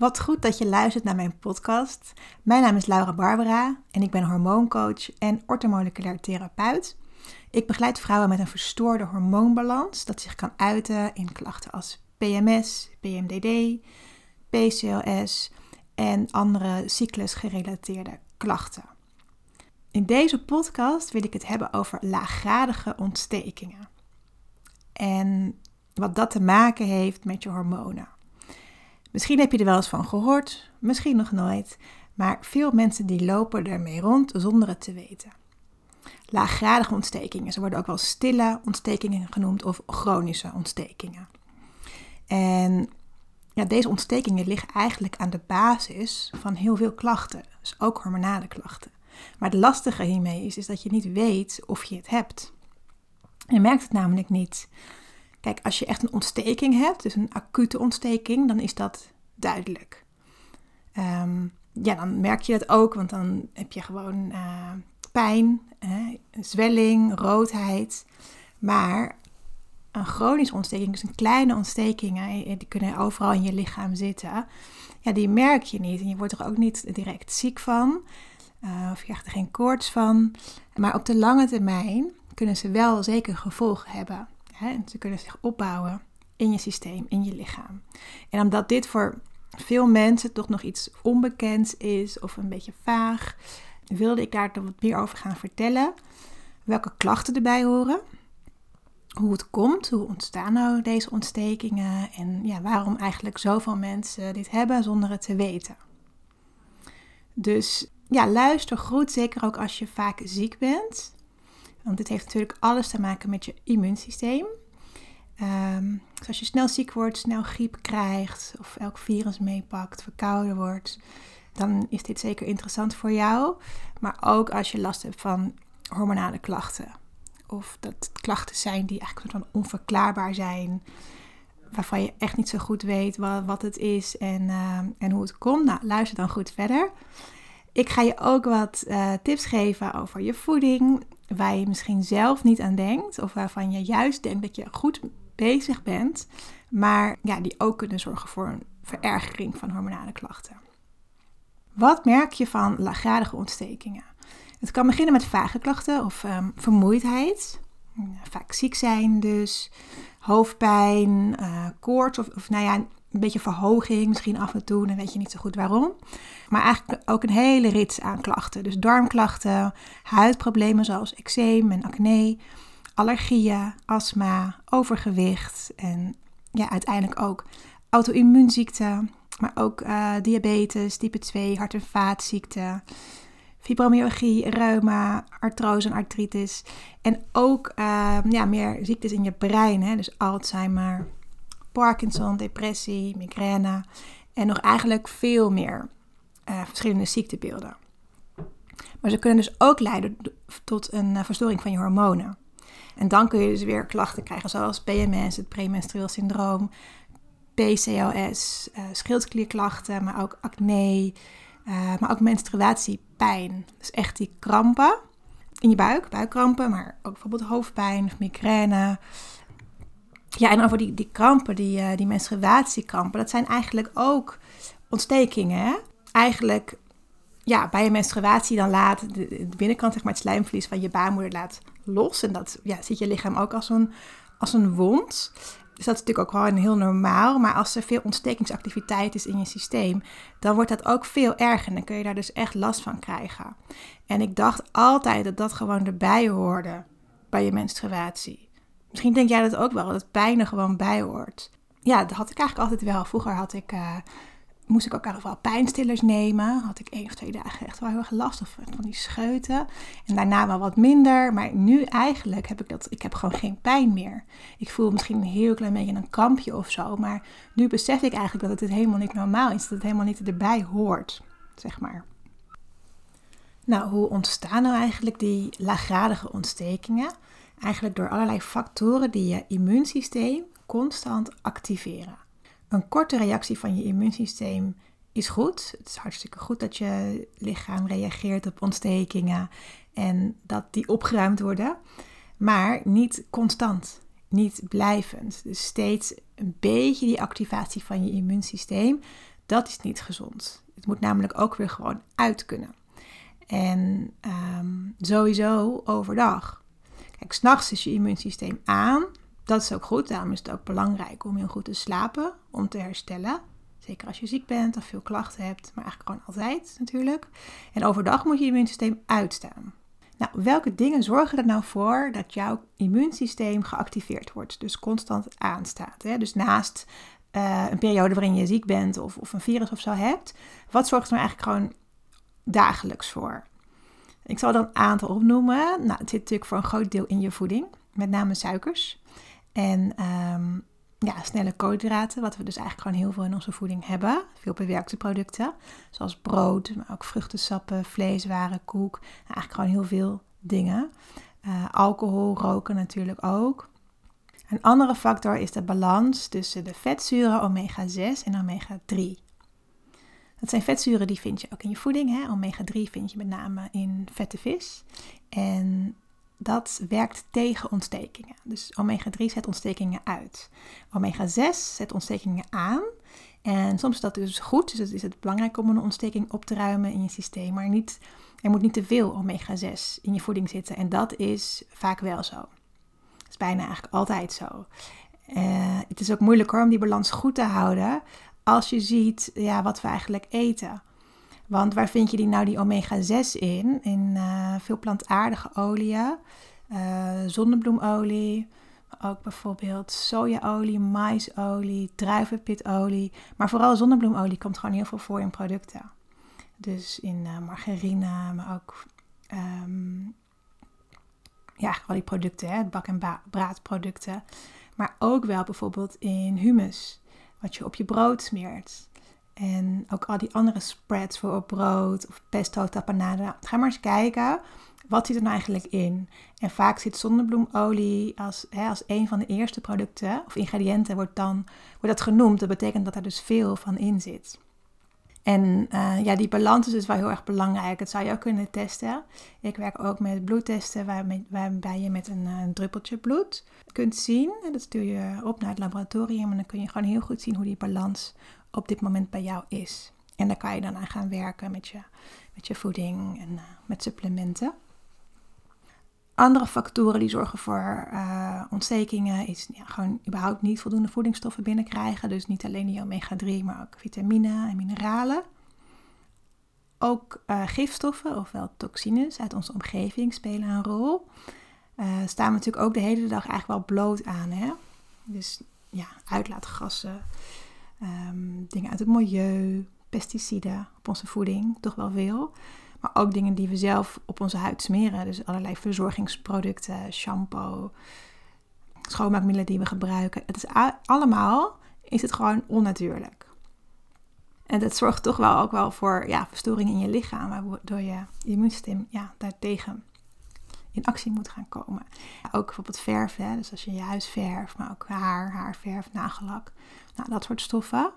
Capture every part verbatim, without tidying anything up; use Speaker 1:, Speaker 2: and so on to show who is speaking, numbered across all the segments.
Speaker 1: Wat goed dat je luistert naar mijn podcast. Mijn naam is Laura Barbara en ik ben hormooncoach en orthomoleculair therapeut. Ik begeleid vrouwen met een verstoorde hormoonbalans dat zich kan uiten in klachten als P M S, P M D D, P C O S en andere cyclusgerelateerde klachten. In deze podcast wil ik het hebben over laaggradige ontstekingen en wat dat te maken heeft met je hormonen. Misschien heb je er wel eens van gehoord, misschien nog nooit, maar veel mensen die lopen ermee rond zonder het te weten. Laaggradige ontstekingen, ze worden ook wel stille ontstekingen genoemd of chronische ontstekingen. En ja, deze ontstekingen liggen eigenlijk aan de basis van heel veel klachten, dus ook hormonale klachten. Maar het lastige hiermee is, is dat je niet weet of je het hebt. Je merkt het namelijk niet. Kijk, als je echt een ontsteking hebt, dus een acute ontsteking, dan is dat duidelijk. Um, ja, dan merk je dat ook, want dan heb je gewoon uh, pijn, uh, zwelling, roodheid. Maar een chronische ontsteking, dus een kleine ontsteking, uh, die kunnen overal in je lichaam zitten. Ja, die merk je niet en je wordt er ook niet direct ziek van. Uh, of je krijgt er geen koorts van. Maar op de lange termijn kunnen ze wel zeker gevolgen hebben. Hè? Ze kunnen zich opbouwen in je systeem, in je lichaam. En omdat dit voor veel mensen toch nog iets onbekends is of een beetje vaag, wilde ik daar wat meer over gaan vertellen. Welke klachten erbij horen, hoe het komt, hoe ontstaan nou deze ontstekingen en ja, waarom eigenlijk zoveel mensen dit hebben zonder het te weten. Dus ja, luister goed, zeker ook als je vaak ziek bent. Want dit heeft natuurlijk alles te maken met je immuunsysteem. Um, dus als je snel ziek wordt, snel griep krijgt of elk virus meepakt, verkouden wordt, dan is dit zeker interessant voor jou. Maar ook als je last hebt van hormonale klachten. Of dat het klachten zijn die eigenlijk soort van onverklaarbaar zijn, waarvan je echt niet zo goed weet wat, wat het is en, uh, en hoe het komt. Nou, luister dan goed verder. Ik ga je ook wat uh, tips geven over je voeding, waar je misschien zelf niet aan denkt of waarvan je juist denkt dat je goed bezig bent, maar ja, die ook kunnen zorgen voor een verergering van hormonale klachten. Wat merk je van laaggradige ontstekingen? Het kan beginnen met vage klachten of um, vermoeidheid, vaak ziek zijn dus, hoofdpijn, uh, koorts of, of nou ja, een beetje verhoging misschien af en toe, dan weet je niet zo goed waarom. Maar eigenlijk ook een hele rits aan klachten. Dus darmklachten, huidproblemen zoals eczeem en acne, allergieën, astma, overgewicht en ja, uiteindelijk ook auto-immuunziekten, maar ook uh, diabetes, type twee, hart- en vaatziekten, fibromyalgie, reuma, artrose en artritis. En ook uh, ja, meer ziektes in je brein, hè? Dus Alzheimer, Parkinson, depressie, migraine en nog eigenlijk veel meer uh, verschillende ziektebeelden. Maar ze kunnen dus ook leiden tot een uh, verstoring van je hormonen. En dan kun je dus weer klachten krijgen zoals P M S, het premenstrueel syndroom, P C O S, uh, schildklierklachten, maar ook acne, uh, maar ook menstruatiepijn. Dus echt die krampen in je buik, buikkrampen, maar ook bijvoorbeeld hoofdpijn of migraine. Ja, en over die, die krampen, die, uh, die menstruatiekrampen, dat zijn eigenlijk ook ontstekingen. Hè? Eigenlijk, ja, bij je menstruatie dan laat de, de binnenkant, zeg maar, het slijmvlies van je baarmoeder laat los. En dat ja, ziet je lichaam ook als een, als een wond. Dus dat is natuurlijk ook gewoon heel normaal. Maar als er veel ontstekingsactiviteit is in je systeem, dan wordt dat ook veel erger. En dan kun je daar dus echt last van krijgen. En ik dacht altijd dat dat gewoon erbij hoorde bij je menstruatie. Misschien denk jij dat ook wel, dat pijn er gewoon bij hoort. Ja, dat had ik eigenlijk altijd wel. Vroeger had ik, uh, moest ik ook eigenlijk wel pijnstillers nemen. Had ik één of twee dagen echt wel heel erg last van die scheuten. En daarna wel wat minder. Maar nu eigenlijk heb ik dat, ik heb gewoon geen pijn meer. Ik voel misschien een heel klein beetje een krampje of zo. Maar nu besef ik eigenlijk dat het helemaal niet normaal is. Dat het helemaal niet erbij hoort, zeg maar. Nou, hoe ontstaan nou eigenlijk die laaggradige ontstekingen? Eigenlijk door allerlei factoren die je immuunsysteem constant activeren. Een korte reactie van je immuunsysteem is goed. Het is hartstikke goed dat je lichaam reageert op ontstekingen en dat die opgeruimd worden. Maar niet constant, niet blijvend. Dus steeds een beetje die activatie van je immuunsysteem Dat is niet gezond. Het moet namelijk ook weer gewoon uit kunnen. En um, sowieso overdag. Kijk, 's nachts is je immuunsysteem aan. Dat is ook goed. Daarom is het ook belangrijk om heel goed te slapen. Om te herstellen. Zeker als je ziek bent of veel klachten hebt. Maar eigenlijk gewoon altijd natuurlijk. En overdag moet je immuunsysteem uitstaan. Nou, welke dingen zorgen er nou voor dat jouw immuunsysteem geactiveerd wordt? Dus constant aanstaat. Hè? Dus naast uh, een periode waarin je ziek bent of, of een virus of zo hebt. Wat zorgt er nou eigenlijk gewoon dagelijks voor? Ik zal er een aantal opnoemen. Nou, het zit natuurlijk voor een groot deel in je voeding. Met name suikers. En um, ja, snelle koolhydraten. Wat we dus eigenlijk gewoon heel veel in onze voeding hebben. Veel bewerkte producten. Zoals brood, maar ook vruchtensappen, vleeswaren, koek. Nou, eigenlijk gewoon heel veel dingen. Uh, alcohol, roken natuurlijk ook. Een andere factor is de balans tussen de vetzuren omega zes en omega drie. Dat zijn vetzuren die vind je ook in je voeding. Hè? omega drie vind je met name in vette vis. En dat werkt tegen ontstekingen. Dus omega drie zet ontstekingen uit. omega zes zet ontstekingen aan. En soms is dat dus goed. Dus het is het belangrijk om een ontsteking op te ruimen in je systeem. Maar niet, er moet niet te veel omega zes in je voeding zitten. En dat is vaak wel zo. Dat is bijna eigenlijk altijd zo. Uh, het is ook moeilijker om die balans goed te houden als je ziet ja, wat we eigenlijk eten. Want waar vind je die nou die omega zes in? In uh, veel plantaardige oliën, uh, zonnebloemolie, maar ook bijvoorbeeld sojaolie, maisolie, druivenpitolie. Maar vooral zonnebloemolie komt gewoon heel veel voor in producten. Dus in uh, margarine, maar ook um, ja, al die producten, hè, bak- en ba- braadproducten. Maar ook wel bijvoorbeeld in hummus, wat je op je brood smeert. En ook al die andere spreads voor op brood of pesto, tapenade. Ga maar eens kijken, wat zit er nou eigenlijk in? En vaak zit zonnebloemolie als, hè, als een van de eerste producten of ingrediënten wordt dan wordt dat genoemd. Dat betekent dat er dus veel van in zit. En uh, ja, die balans is dus wel heel erg belangrijk. Dat zou je ook kunnen testen. Ik werk ook met bloedtesten waarmee, waarbij je met een, een druppeltje bloed kunt zien. En dat stuur je op naar het laboratorium en dan kun je gewoon heel goed zien hoe die balans op dit moment bij jou is. En daar kan je dan aan gaan werken met je, met je voeding en uh, met supplementen. Andere factoren die zorgen voor uh, ontstekingen is ja, gewoon überhaupt niet voldoende voedingsstoffen binnenkrijgen. Dus niet alleen die omega drie, maar ook vitamine en mineralen. Ook uh, gifstoffen, ofwel toxines uit onze omgeving spelen een rol. Uh, staan we natuurlijk ook de hele dag eigenlijk wel bloot aan. Hè? Dus ja, uitlaatgassen, um, dingen uit het milieu, pesticiden op onze voeding, toch wel veel. Maar ook dingen die we zelf op onze huid smeren. Dus allerlei verzorgingsproducten, shampoo, schoonmaakmiddelen die we gebruiken. Het is a- allemaal is het gewoon onnatuurlijk. En dat zorgt toch wel ook wel voor ja, verstoringen in je lichaam. Waardoor je immuunsysteem ja, daartegen in actie moet gaan komen. Ook bijvoorbeeld verf. Hè? Dus als je je huis verft, maar ook haar, haarverf, nagellak. Nou, dat soort stoffen.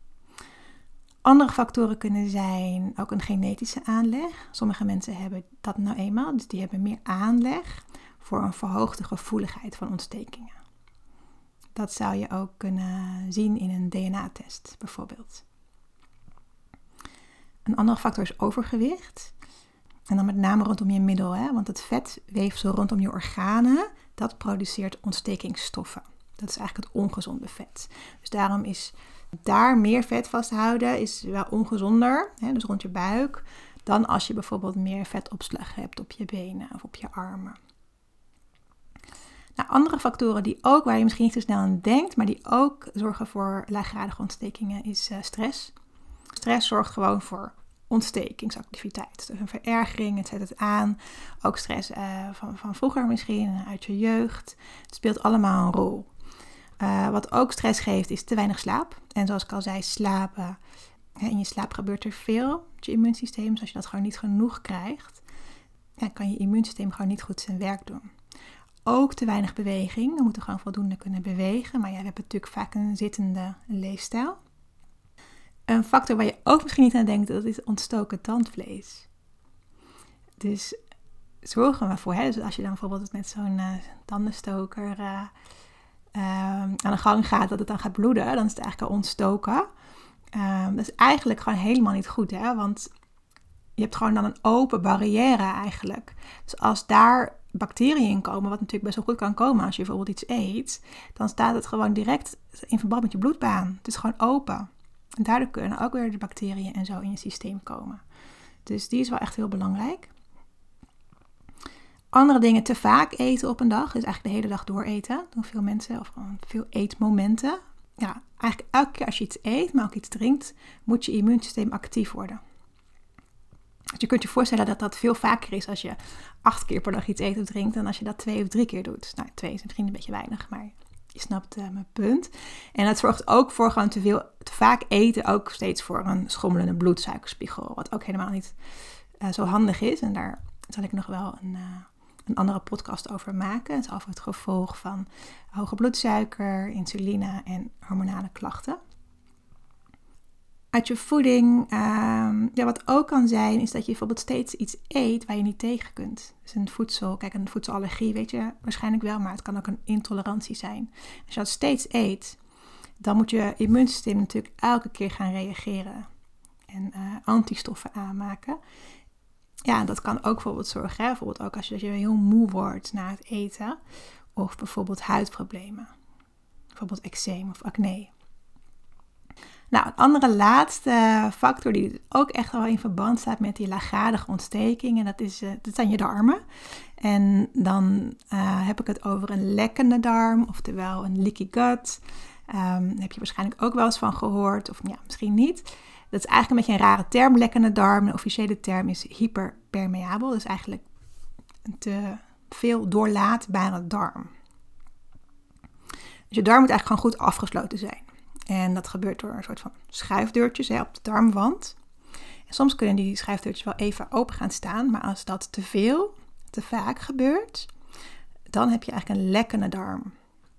Speaker 1: Andere factoren kunnen zijn ook een genetische aanleg. Sommige mensen hebben dat nou eenmaal, dus die hebben meer aanleg voor een verhoogde gevoeligheid van ontstekingen. Dat zou je ook kunnen zien in een D N A-test bijvoorbeeld. Een andere factor is overgewicht. En dan met name rondom je middel, hè? Want het vetweefsel rondom je organen, dat produceert ontstekingsstoffen. Dat is eigenlijk het ongezonde vet. Dus daarom is daar meer vet vasthouden is wel ongezonder, hè, dus rond je buik, dan als je bijvoorbeeld meer vetopslag hebt op je benen of op je armen. Nou, andere factoren die ook, waar je misschien niet zo snel aan denkt, maar die ook zorgen voor laaggradige ontstekingen, is uh, stress. Stress zorgt gewoon voor ontstekingsactiviteit. Dus een verergering, het zet het aan. Ook stress uh, van, van vroeger misschien, uit je jeugd. Het speelt allemaal een rol. Uh, wat ook stress geeft is te weinig slaap. En zoals ik al zei, slapen. Hè, in je slaap gebeurt er veel met je immuunsysteem. Dus als je dat gewoon niet genoeg krijgt, ja, kan je immuunsysteem gewoon niet goed zijn werk doen. Ook te weinig beweging. We moeten gewoon voldoende kunnen bewegen. Maar ja, we hebben natuurlijk vaak een zittende leefstijl. Een factor waar je ook misschien niet aan denkt, dat is ontstoken tandvlees. Dus zorg er maar voor. Hè? Dus als je dan bijvoorbeeld met zo'n uh, tandenstoker uh, uh, aan de gang gaat, dat het dan gaat bloeden, dan is het eigenlijk al ontstoken. Uh, dat Dat is eigenlijk gewoon helemaal niet goed, hè? Want je hebt gewoon dan een open barrière eigenlijk. Dus als daar bacteriën in komen, wat natuurlijk best wel goed kan komen als je bijvoorbeeld iets eet, dan staat het gewoon direct in verband met je bloedbaan. Het is gewoon open. En daardoor kunnen ook weer de bacteriën en zo in je systeem komen. Dus die is wel echt heel belangrijk. Andere dingen, te vaak eten op een dag. Dus eigenlijk de hele dag door eten. Doen veel mensen. Of gewoon veel eetmomenten. Ja, eigenlijk elke keer als je iets eet, maar ook iets drinkt, moet je immuunsysteem actief worden. Dus je kunt je voorstellen dat dat veel vaker is als je acht keer per dag iets eet of drinkt, dan als je dat twee of drie keer doet. Nou, twee is misschien een beetje weinig, maar je snapt uh, mijn punt. En dat zorgt ook voor gewoon te veel, te vaak eten ook steeds voor een schommelende bloedsuikerspiegel. Wat ook helemaal niet uh, zo handig is. En daar zal ik nog wel een, uh, een andere podcast over maken. Het is over het gevolg van hoge bloedsuiker, insuline en hormonale klachten. Uit je voeding, um, ja, wat ook kan zijn, is dat je bijvoorbeeld steeds iets eet waar je niet tegen kunt. Dus een voedsel, kijk, een voedselallergie weet je waarschijnlijk wel, maar het kan ook een intolerantie zijn. Als je dat steeds eet, dan moet je immuunsysteem natuurlijk elke keer gaan reageren en uh, antistoffen aanmaken. Ja, dat kan ook bijvoorbeeld zorgen, hè? Bijvoorbeeld ook als je, als je heel moe wordt na het eten, of bijvoorbeeld huidproblemen, bijvoorbeeld eczeem of acne. Nou, een andere laatste factor die ook echt wel in verband staat met die laaggradige ontsteking, en dat, is, uh, dat zijn je darmen. En dan uh, heb ik het over een lekkende darm, oftewel een leaky gut. Um, daar heb je waarschijnlijk ook wel eens van gehoord, of ja, misschien niet. Dat is eigenlijk een beetje een rare term, lekkende darm. De officiële term is hyperpermeabel, dus eigenlijk een te veel doorlaatbare darm. Dus je darm moet eigenlijk gewoon goed afgesloten zijn. En dat gebeurt door een soort van schuifdeurtjes hè, op de darmwand. En soms kunnen die schuifdeurtjes wel even open gaan staan. Maar als dat te veel, te vaak gebeurt, dan heb je eigenlijk een lekkende darm.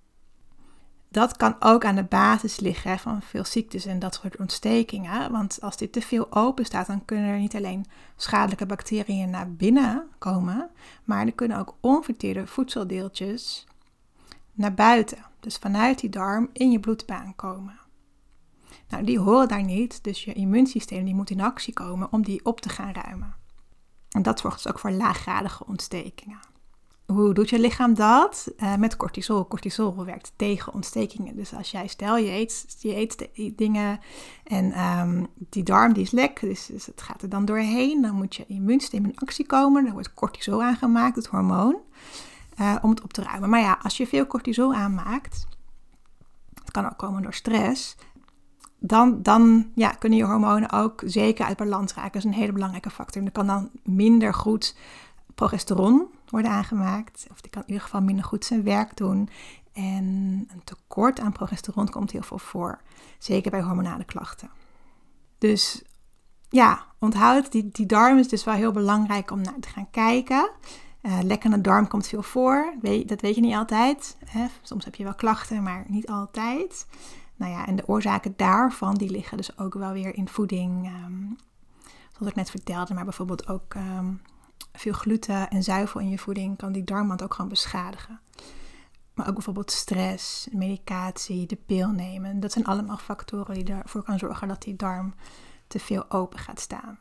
Speaker 1: Dat kan ook aan de basis liggen hè, van veel ziektes en dat soort ontstekingen. Want als dit te veel open staat, dan kunnen er niet alleen schadelijke bacteriën naar binnen komen. Maar er kunnen ook onverteerde voedseldeeltjes naar buiten. Dus vanuit die darm in je bloedbaan komen. Nou, die horen daar niet, dus je immuunsysteem die moet in actie komen om die op te gaan ruimen. En dat zorgt dus ook voor laaggradige ontstekingen. Hoe doet je lichaam dat? Uh, met cortisol. Cortisol werkt tegen ontstekingen. Dus als jij, stel je eet, je eet dingen en um, die darm die is lek, dus, dus het gaat er dan doorheen. Dan moet je immuunsysteem in actie komen. Er wordt cortisol aangemaakt, het hormoon, uh, om het op te ruimen. Maar ja, als je veel cortisol aanmaakt, het kan ook komen door stress, dan, dan ja, kunnen je hormonen ook zeker uit balans raken. Dat is een hele belangrijke factor. Er kan dan minder goed progesteron worden aangemaakt. Of die kan in ieder geval minder goed zijn werk doen. En een tekort aan progesteron komt heel veel voor. Zeker bij hormonale klachten. Dus ja, onthoud, die, die darm is dus wel heel belangrijk om naar te gaan kijken. Uh, lekkende darm komt veel voor. Weet, dat weet je niet altijd. Hè? Soms heb je wel klachten, maar niet altijd. Nou ja, en de oorzaken daarvan, die liggen dus ook wel weer in voeding. Um, zoals ik net vertelde, maar bijvoorbeeld ook um, veel gluten en zuivel in je voeding kan die darmwand ook gewoon beschadigen. Maar ook bijvoorbeeld stress, medicatie, de pil nemen. Dat zijn allemaal factoren die ervoor kan zorgen dat die darm te veel open gaat staan.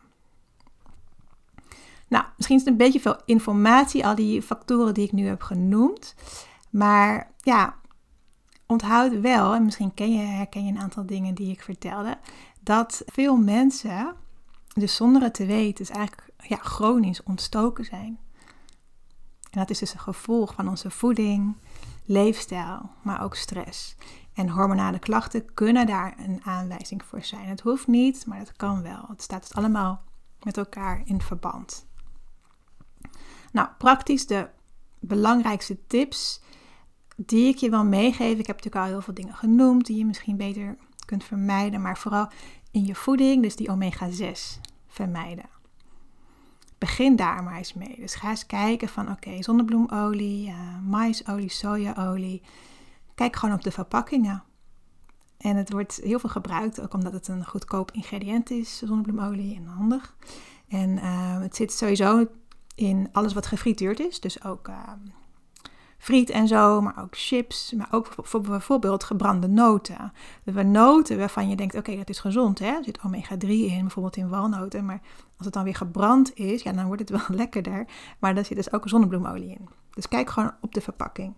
Speaker 1: Nou, misschien is het een beetje veel informatie, al die factoren die ik nu heb genoemd. Maar ja, onthoud wel, en misschien ken je, herken je een aantal dingen die ik vertelde, dat veel mensen, dus zonder het te weten, dus eigenlijk ja, chronisch ontstoken zijn. En dat is dus een gevolg van onze voeding, leefstijl, maar ook stress. En hormonale klachten kunnen daar een aanwijzing voor zijn. Het hoeft niet, maar het kan wel. Het staat dus allemaal met elkaar in verband. Nou, praktisch de belangrijkste tips die ik je wil meegeven. Ik heb natuurlijk al heel veel dingen genoemd die je misschien beter kunt vermijden. Maar vooral in je voeding, dus die omega zes vermijden. Begin daar maar eens mee. Dus ga eens kijken van oké, okay, zonnebloemolie, uh, maisolie, sojaolie. Kijk gewoon op de verpakkingen. En het wordt heel veel gebruikt, ook omdat het een goedkoop ingrediënt is, zonnebloemolie, en handig. En uh, het zit sowieso in alles wat gefrituurd is, dus ook uh, friet en zo, maar ook chips, maar ook voor bijvoorbeeld gebrande noten. De noten waarvan je denkt, oké, okay, dat is gezond, hè? Er zit omega drie in, bijvoorbeeld in walnoten, maar als het dan weer gebrand is, ja, dan wordt het wel lekkerder, maar daar zit dus ook zonnebloemolie in. Dus kijk gewoon op de verpakking.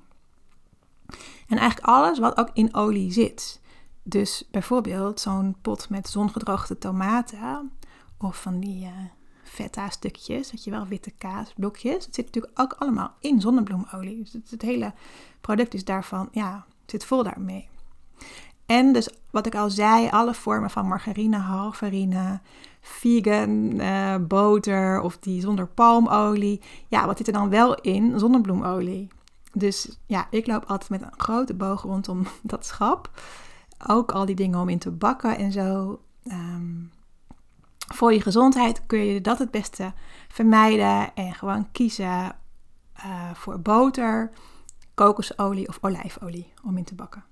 Speaker 1: En eigenlijk alles wat ook in olie zit. Dus bijvoorbeeld zo'n pot met zongedroogde tomaten of van die uh, feta stukjes, dat je wel witte kaasblokjes. Het zit natuurlijk ook allemaal in zonnebloemolie. Dus het, het hele product is daarvan, ja, zit vol daarmee. En dus wat ik al zei, alle vormen van margarine, halverine, vegan, uh, boter of die zonder palmolie. Ja, wat zit er dan wel in? Zonnebloemolie. Dus ja, ik loop altijd met een grote boog rondom dat schap. Ook al die dingen om in te bakken en zo. Um, voor je gezondheid kun je dat het beste vermijden en gewoon kiezen uh, voor boter, kokosolie of olijfolie om in te bakken.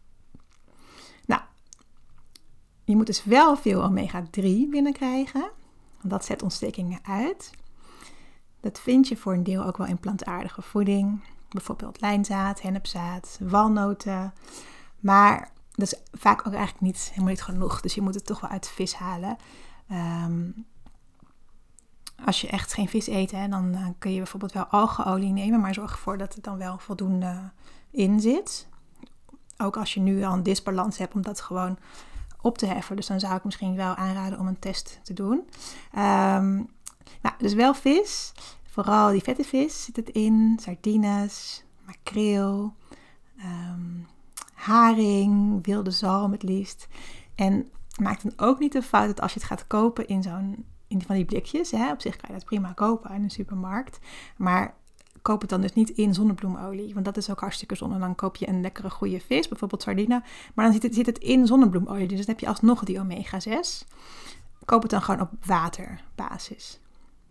Speaker 1: Nou, je moet dus wel veel omega drie binnenkrijgen, want dat zet ontstekingen uit. Dat vind je voor een deel ook wel in plantaardige voeding, bijvoorbeeld lijnzaad, hennepzaad, walnoten, maar dat is vaak ook eigenlijk niet, helemaal niet genoeg, dus je moet het toch wel uit vis halen. Um, als je echt geen vis eet, hè, dan uh, kun je bijvoorbeeld wel algeolie nemen, maar zorg ervoor dat het dan wel voldoende in zit. Ook als je nu al een disbalans hebt om dat gewoon op te heffen. Dus dan zou ik misschien wel aanraden om een test te doen. Um, nou, dus wel vis. Vooral die vette vis zit het in. Sardines, makreel, um, haring, wilde zalm het liefst. En maak dan ook niet de fout dat als je het gaat kopen in zo'n in van die blikjes, hè, op zich kan je dat prima kopen in een supermarkt, maar koop het dan dus niet in zonnebloemolie, want dat is ook hartstikke zonde. Dan koop je een lekkere goede vis, bijvoorbeeld sardine, maar dan zit het, zit het in zonnebloemolie, dus dan heb je alsnog die omega zes. Koop het dan gewoon op waterbasis.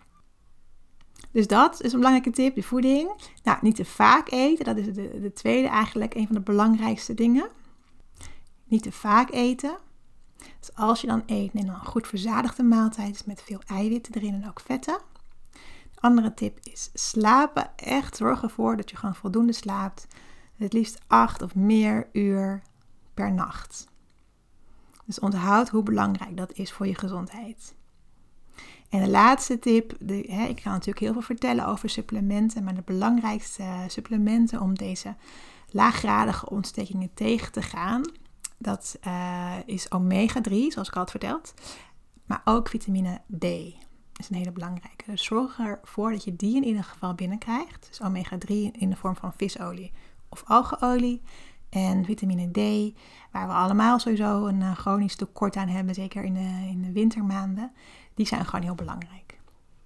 Speaker 1: Dus dat is een belangrijke tip, de voeding. Nou, niet te vaak eten, dat is de, de tweede eigenlijk, een van de belangrijkste dingen. Niet te vaak eten. Dus als je dan eet, neem dan een goed verzadigde maaltijd met veel eiwitten erin en ook vetten. De andere tip is slapen. Echt zorg ervoor dat je gewoon voldoende slaapt. Het liefst acht of meer uur per nacht. Dus onthoud hoe belangrijk dat is voor je gezondheid. En de laatste tip, de, hè, ik kan natuurlijk heel veel vertellen over supplementen, maar de belangrijkste supplementen om deze laaggradige ontstekingen tegen te gaan, dat uh, is omega drie, zoals ik al had verteld, maar ook vitamine D. Dat is een hele belangrijke. Dus zorg ervoor dat je die in ieder geval binnenkrijgt. Dus omega drie in de vorm van visolie of algeolie. En vitamine D, waar we allemaal sowieso een uh, chronisch tekort aan hebben, zeker in de, in de wintermaanden. Die zijn gewoon heel belangrijk.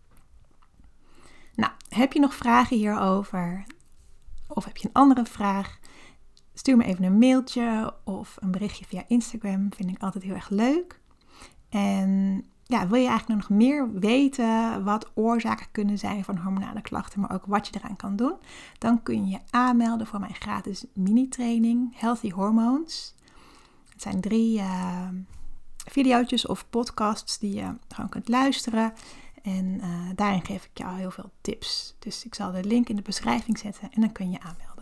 Speaker 1: Nou, heb je nog vragen hierover? Of heb je een andere vraag? Stuur me even een mailtje of een berichtje via Instagram. Vind ik altijd heel erg leuk. En ja, wil je eigenlijk nog meer weten wat oorzaken kunnen zijn van hormonale klachten, maar ook wat je eraan kan doen? Dan kun je je aanmelden voor mijn gratis mini-training Healthy Hormones. Het zijn drie uh, video's of podcasts die je gewoon kunt luisteren. En uh, daarin geef ik jou heel veel tips. Dus ik zal de link in de beschrijving zetten en dan kun je je aanmelden.